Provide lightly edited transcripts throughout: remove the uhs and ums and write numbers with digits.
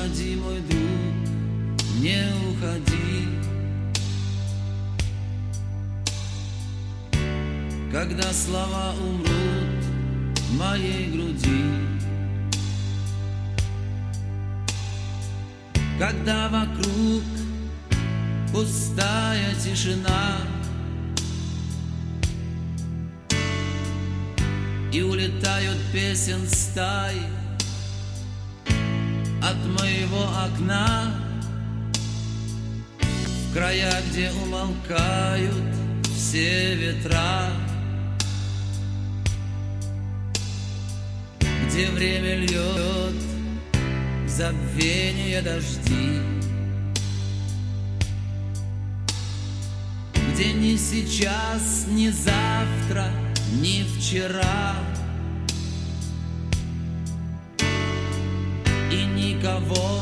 уходи, мой друг, не уходи. Когда слова умрут в моей груди, когда вокруг пустая тишина, и улетают песен стаи от моего окна в края, где умолкают все ветра, где время льет забвение дожди, где ни сейчас, ни завтра, ни вчера, и никого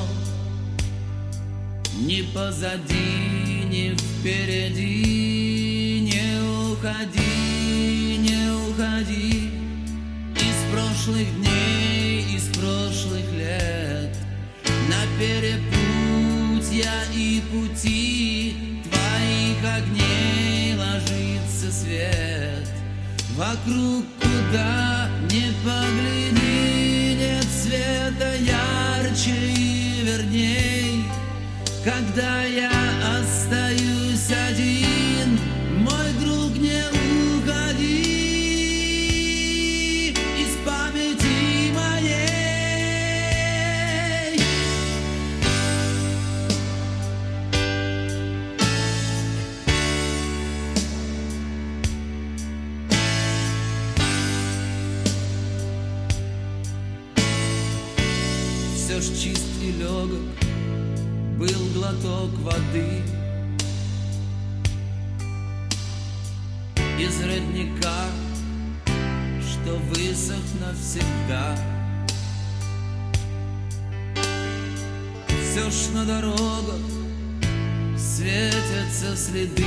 ни позади, ни впереди. Не уходи, не уходи из прошлых дней, из прошлых лет, на перепутья и пути твоих огней ложится свет. Вокруг куда ни погляди, нет света ярче и верней. Когда я остаюсь один, мой друг, не уходи из памяти моей. Все ж чист и легок был глоток воды из родника, что высох навсегда. Все ж на дорогах светятся следы,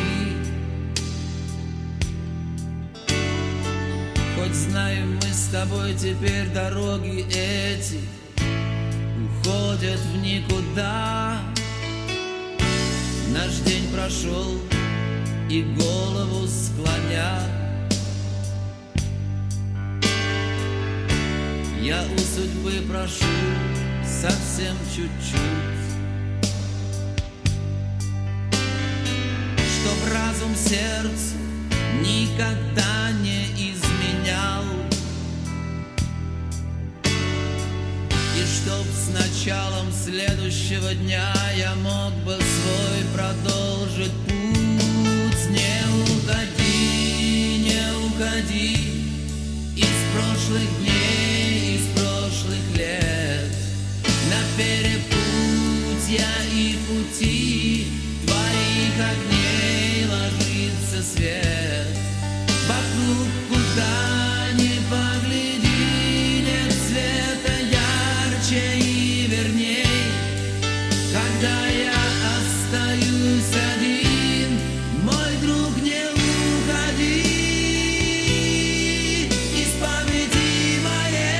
хоть знаем мы с тобой теперь, дороги эти уходят в никуда. Наш день прошел, и голову склоня я у судьбы прошу совсем чуть-чуть, чтоб разум сердцу никогда не изменял, и чтоб с началом следующего дня я мог бы свой продолжить путь. Не уходи, не уходи из прошлых дней, из прошлых лет, на перепутья и пути твоих огней ложится свет. Вокруг куда ни погляди, нет света ярче и верней. Когда я остаюсь один, мой друг, не уходи из памяти моей.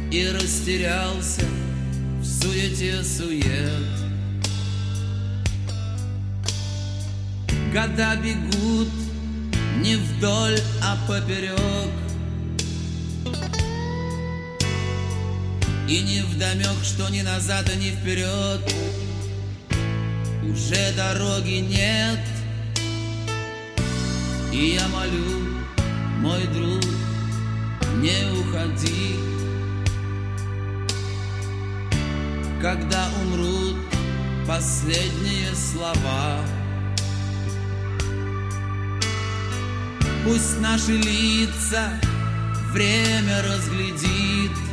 и растерялся в суете сует. Года бегут не вдоль, а поперек, и невдомек, что ни назад, и ни вперед уже дороги нет. И я молю, мой друг, не уходи, когда умрут последние слова. Пусть наши лица время разглядит,